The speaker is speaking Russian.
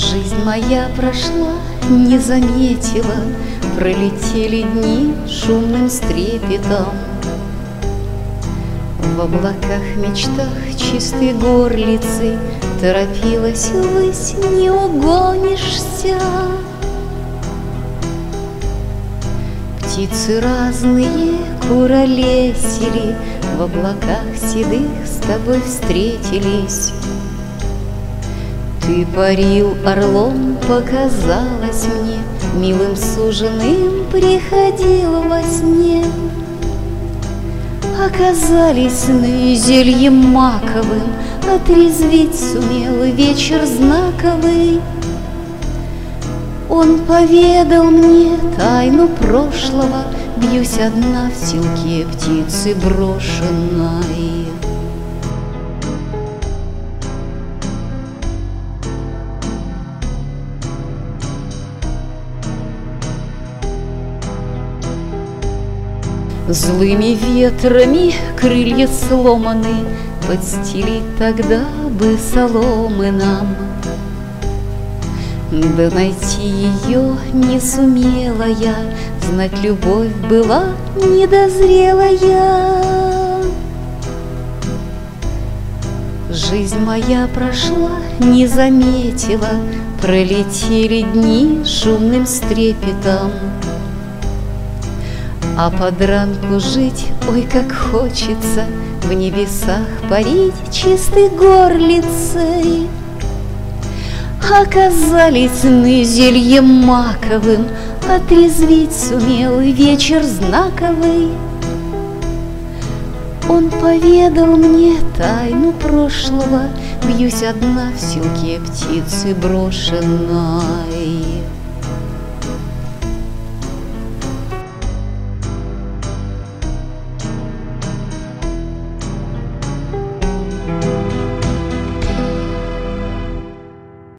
Жизнь моя прошла, не заметила, пролетели дни шумным стрепетом. В облаках, мечтах чистой горлицей торопилась ввысь, не угонишься. Птицы разные куролесили, в облаках седых с тобой встретились. Ты парил орлом, показалось мне, милым суженым приходил во сне. Оказались сны зельем маковым, отрезвить сумел вечер знаковый. Он поведал мне тайну прошлого, бьюсь одна в селке птицы брошенной. Злыми ветрами крылья сломаны, подстелить тогда бы соломы нам. Да найти ее не сумела я, знать любовь была недозрелая. Жизнь моя прошла, не заметила, пролетели дни шумным стрепетом. А под ранку жить, ой, как хочется, в небесах парить чистой горлицей. Оказались сны зельем маковым, отрезвить сумел вечер знаковый. Он поведал мне тайну прошлого, бьюсь одна в селке птицы брошенной.